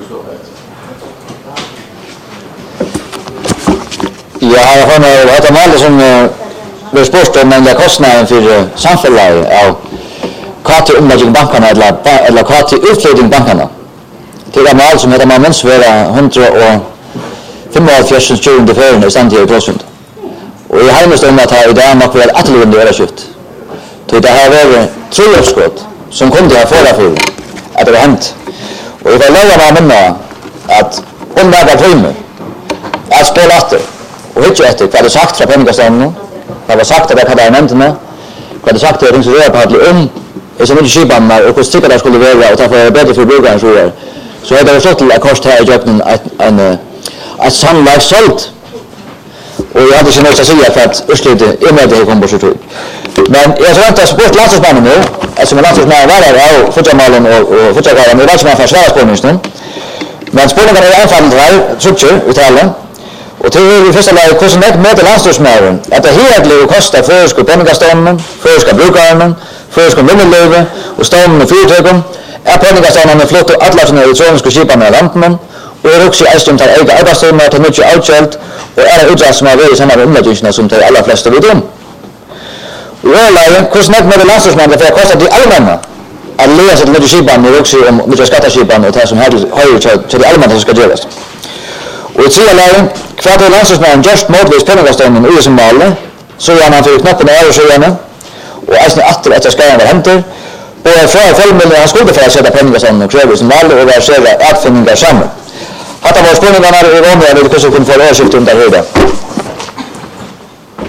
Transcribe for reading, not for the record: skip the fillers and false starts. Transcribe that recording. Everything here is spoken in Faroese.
Ja, hon har hatt målet som vi spørst om den kostnaden for samfunnet av hva til omlegging bankerna eller hva til utflytting bankerna. Til det mål som heter man minst være 175 førende i stand til prosent. Og jeg har mest om at i dag nok være etterligende overskift. Til det har vært trojøpskott som kom til å få for at det var hendt. Og jeg kan love meg minne at omlegget tøymer at spål etter og ikke etter hva det sagt fra penningastavnen, hva det sagt av akademmentene, hva det sagt av ringsrørpartlig så mye skipene og hvordan sikkert det skulle være og derfor bedre for brukeren så er det forstått til akkurat her i jøkken et sannlag solgt. Og jeg hadde ikke noe å si for at Østlydet er med det kom på 22. Men jeg har ventet spurt landslagsmannen nå, som landslagsmannen var her av Fudjamalen og Fudjagaren, jeg vet ikke om han får svære spørsmålene. Men spørsmålene er anfallet her, trutcher, uttale. Og til i første lag, hvordan er det med landslagsmannen at det hele koster føreske penningastavnen, føreske brukeren, føreske minneløyve og stavnen og fyrtøkken, penningastavnen flott og alle sånne elektroniske skipene av landene, og også i Eistrum tar egen arbeidsstøvner til mye avkjelt, og utdrag som har vært i samme omleggingene som de aller fleste vet om. Og hvordan er det med landslagsmannen for å koste de allmenne at lea seg til mye skipene og også om mye skatteskipene og det som hører til de allmenne som skal gjøres. Og i tredje lagen, hva er landslagsmannen gjørst motvis penningastavnen i som maler, så gjør han for knoppen av sjøene, og eisen etter skaren var henter, og fra følgmidlene han skulle for å sette penningastavnen og krever som maler og versere atfinninger sammen. Hatta var spørsmålene i Romeo, hvordan kunne få oversikt om det høyde.